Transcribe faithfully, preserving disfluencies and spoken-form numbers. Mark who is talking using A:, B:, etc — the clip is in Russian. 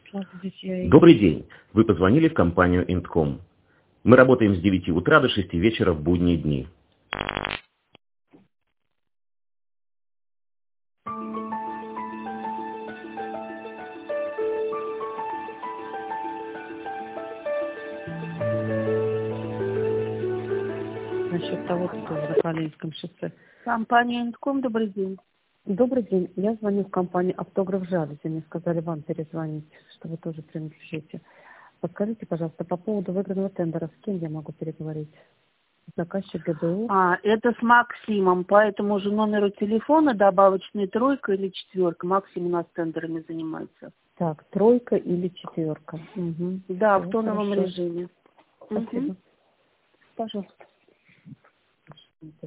A: Добрый день. Вы позвонили в компанию Интком. Мы работаем с девяти утра до шести вечера в будние дни.
B: Насчет того, кто на Калининском шоссе.
C: Компания Интком, добрый день.
B: Добрый день. Я звоню в компанию «Автограф жалюзи». Мне сказали вам перезвонить, что вы тоже принадлежите. Подскажите, пожалуйста, по поводу выигранного тендера, с кем я могу переговорить? Заказчик ГБУ?
C: А, это с Максимом, по этому же номеру телефона, добавочная тройка или четверка. Максим у нас тендерами занимается.
B: Так, тройка или четверка? Угу.
C: Да,
B: Все,
C: в тоновом
B: хорошо.
C: режиме.
B: Спасибо.
C: Угу. Пожалуйста.